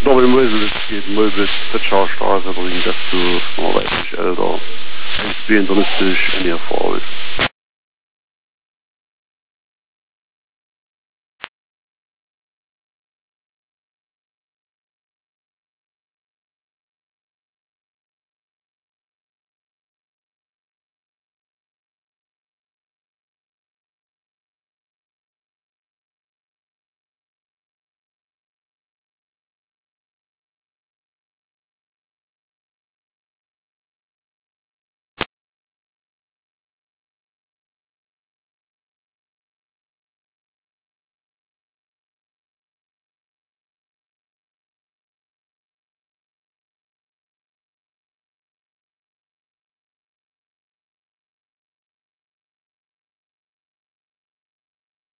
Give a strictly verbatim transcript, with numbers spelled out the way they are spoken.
Dobry Möbel geht Möbel Straße bringen, dass du weiß ich älter eins vierunddreißig in ihr Frau ist.